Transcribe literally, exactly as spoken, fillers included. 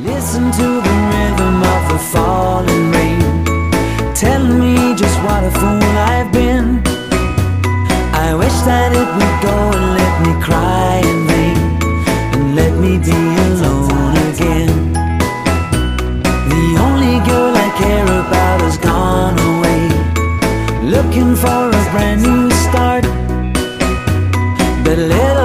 Listen to the rhythm of the falling rain, telling me just what a fool I've been. I wish that it would go and let me cry in vain, and let me be alone again. The only girl I care about has gone away, looking for a brand new start. But little